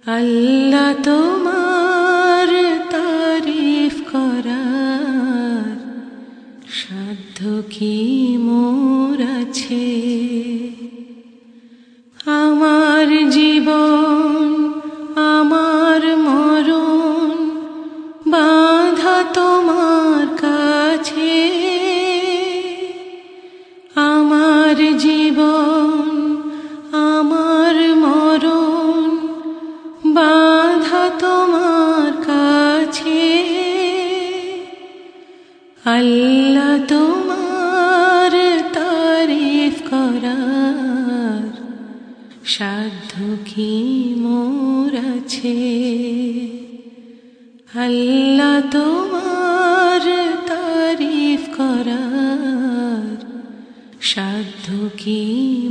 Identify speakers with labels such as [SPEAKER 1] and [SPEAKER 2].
[SPEAKER 1] আল্লাহ তোমার তারিফ করার সাধ্য কি মোর আছে। আমার জীবন আমার মরণ বাঁধা তোমার কাছে। আমার জীবন আমার মরণ বাঁধা তোমার কাছে। আল্লাহ তোমার তারিফ করার সাধ্য কি মোর আছে। আল্লাহ তোমার তারিফ করার সাধ্য কি